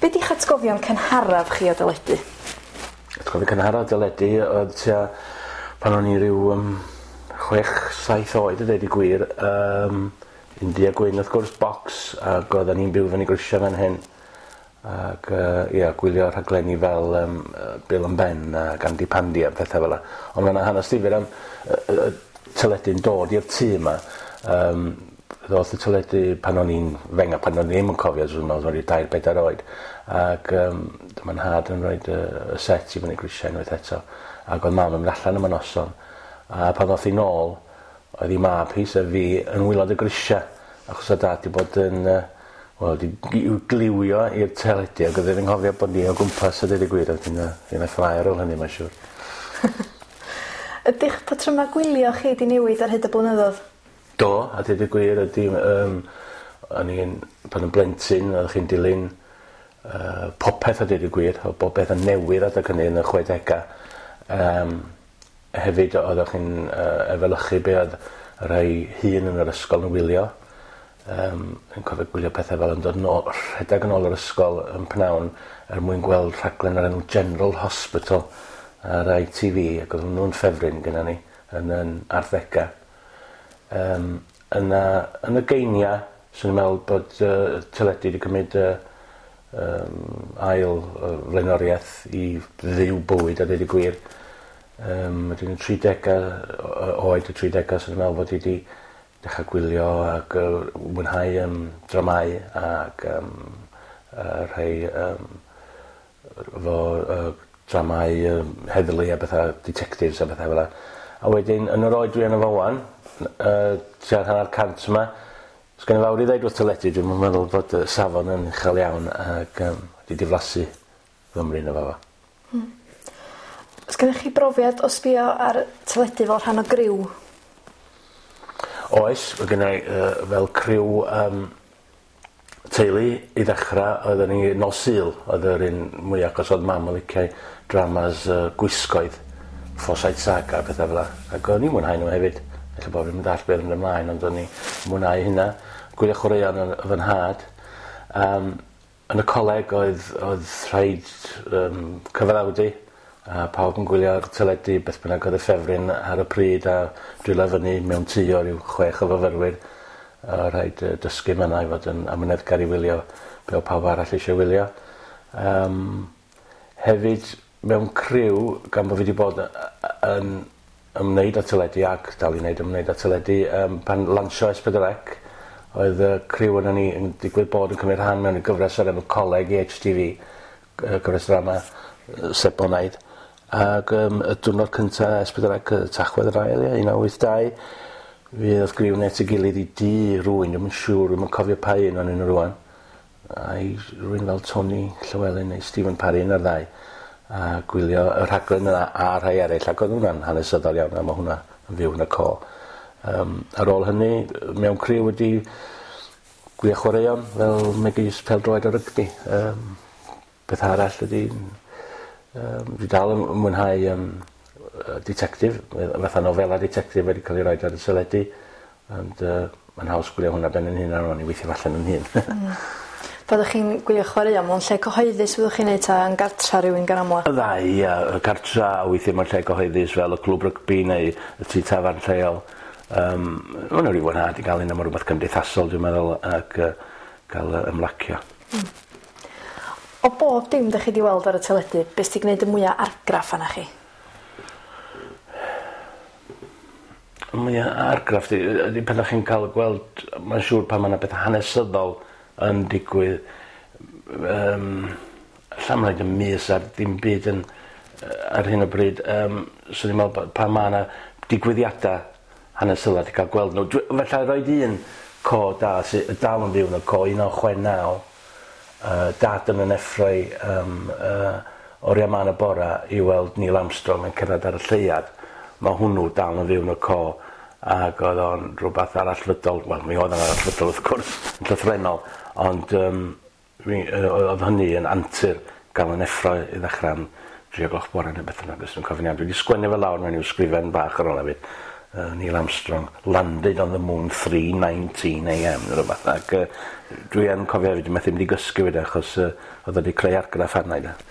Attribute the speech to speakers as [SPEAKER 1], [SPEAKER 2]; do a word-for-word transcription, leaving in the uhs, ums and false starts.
[SPEAKER 1] Be di'ch atgofion cynharaf chi o deledu?
[SPEAKER 2] Atgofion cynharaf o deledu oedd tua pan o'n i ryw um, chwech, saith oed y dweud i gwir. Um, India Gwyn wrth gwrs bocs ac oedden ni'n byw fyny grisia fan hyn. Ac uh, ia, gwylio rhaglenni fel um, Bill and Ben ac Andy Pandy a pethau fel yna. Ond yna hanes difyr am y uh, uh, teledu'n dod i'r tŷ yma. Um, Ddoth y teledu pan o'n i'n fenga, pan o'n i ddim yn cofio, dwi'n meddwl, o'n i'n dair bedair oed. Ac um, dyma'n had yn rhoi y, y set i fyny grisia unwaith eto. Ac oedd mam yn mynd allan yma'n noson. A pan ddoth i nôl, oedd i mab hi sef fi yn wylod y grisia. Achos o dad i bod yn, uh, wel, di gliwio i'r teledu. Ac oedd e'n nghofio bod ni o gwmpas y dweud y gwir. Oedd hi'n fflai ar ôl hynny, mae'n siŵr.
[SPEAKER 1] Ydych patryma gwylio chi di newid ar hyd y blynyddoedd?
[SPEAKER 2] Do, a dweud y gwir ydy, um, o'n pan yn blentyn, oeddech chi'n dilyn uh, popeth a dweud y gwir, o bob beth yn newydd adeg hynny yn y chwedegau. Um, hefyd oeddech chi'n uh, efelychu be oedd y rhai hun yn yr ysgol yn wylio. Um, yn cofio gwylio pethau fel yn dod nôl, rhedeg yn ôl yr ysgol yn pnawn er mwyn gweld rhaglen ar enw General Hospital ar I T V, ac oedd nhw'n ffefryn gyda ni yn, yn arddegau. Um, yn, uh, yn y geinia, swn i'n meddwl bod uh, teledu wedi cymryd uh, um, ail uh, flaenoriaeth i ddiw bywyd a dweud y gwir. Um, Ydyn nhw'n tri degau oed y tri degau, swn i'n meddwl bod wedi dechrau gwylio ac uh, mwynhau um, dramau ac um, uh, rhai um, fo uh, dramau um, heddlu a bethau detectives a bethau fel yna. A wedyn, yn yr oed dwi yn y fowan, Uh, tia'r hanner cant yma, os gen i fawr i ddeud wrth teledu, dwi'n meddwl bod y safon yn uchel iawn ac um, wedi diflasu Gymru yn y fafa. Hmm.
[SPEAKER 1] Os gennych chi brofiad o sbio ar teledu fel rhan o griw?
[SPEAKER 2] Oes, mae gen i uh, fel criw um, teulu i ddechrau, oedden ni nos Sul, oedd yr un mwyaf, achos oedd mam yn licio dramas uh, gwisgoedd, Forsyte Saga a pethau fel yna, ac o'n i'n mwynhau nhw hefyd. Felly bod fi'n mynd all beth yn ymlaen, ond o'n i mwynhau hynna. Gwylio chwaraeon yn fy nhad. Um, yn y coleg oedd, oedd rhaid um, cyfadawdu. A pawb yn gwylio'r teledu beth bynnag oedd y ffefryn ar y pryd, a dwylo fyny mewn tŷ o ryw chwech o fyfyrwyr. A rhaid uh, dysgu myna i fod yn amyneddgar i wylio be o pawb arall eisiau wylio. Um, hefyd, mewn criw, gan bod fi wedi bod yn ymwneud â teledu ac dal i wneud ymwneud â teledu um, pan lansio S pedwar C oedd y criw yna ni yn digwydd bod yn cymryd rhan mewn y gyfres ar enw Coleg i H T V, gyfres drama Sebonaidd, ac um, y diwrnod cyntaf S pedwar C Tachwedd yr ail, un naw wyth dau, fi oedd griw net y gilydd i di rwy'n, dwi'n siŵr, dwi'n cofio pa un o'n un rwan, a'i rwy'n fel Tony Llywelyn neu Stephen Parry yn yr ddau, a gwylio y rhaglen yna a rhai eraill, ac oedd hwnna'n hanesyddol iawn, a mae hwnna yn fyw yn y co. Um, ar ôl hynny, mewn criw wedi gwylio chwaraeon fel megis pêl-droed o rygbi. Um, beth arall ydy, um, dwi dal yn mwynhau um, detective, fatha nofela detective wedi cael ei roi ar y teledu, ond uh, mae'n haws gwylio hwnna ben yn hyn ar ôl i weithio falle'n yn hyn. Mm.
[SPEAKER 1] Fyddwch chi'n gwylio chwaraeon mewn lle cyhoeddus fyddwch chi'n neud ta yn gartra rhywun gan amla?
[SPEAKER 2] Y ddau, ia, y gartra a weithio mewn lle cyhoeddus fel y clwb rygbi neu y tŷ tafarn lleol. Um, Mae'n rhyw fwynhad i gael un am rhywbeth cymdeithasol, dwi'n meddwl, ac uh, gael uh, ymlacio. Mm.
[SPEAKER 1] O bob dim ydych chi wedi weld ar y teledu, beth sy'n gwneud y mwyaf argraff yna chi?
[SPEAKER 2] Y mwyaf argraff, ydy pan ydych chi'n cael gweld, mae'n siŵr pan mae'n beth hanesyddol yn digwydd, um, allan mae'n rhaid y mis ar ddim byd yn, ar hyn o bryd, um, so ni'n meddwl pa mae yna digwyddiadau hanesyddol wedi cael gweld nhw. Felly roed un co da, sy'n dal yn byw yn y co, un o chwe naw, uh, dad yn yn effrau um, uh, o'r Iaman y Bora i weld Neil Armstrong yn cerdded ar y lleuad. Mae hwnnw dal yn fyw yn y co, ac oedd o'n rhywbeth arallfydol, wel mi oedd o'n arallfydol wrth gwrs, yn llythrenol, ond um, mi, uh, oedd hynny yn antur gael yn effro i ddechrau am dri o gloch bore neu beth yna, beth yn cofyn iawn. Dwi wedi sgwennu fel lawr mewn i'w sgrifen bach ar ôl hefyd, uh, Neil Armstrong landed on the moon three nineteen a m neu rhywbeth ac uh, dwi yn cofio hefyd methu mynd i gysgu wedi achos uh, oedd wedi creu argraff arna i de.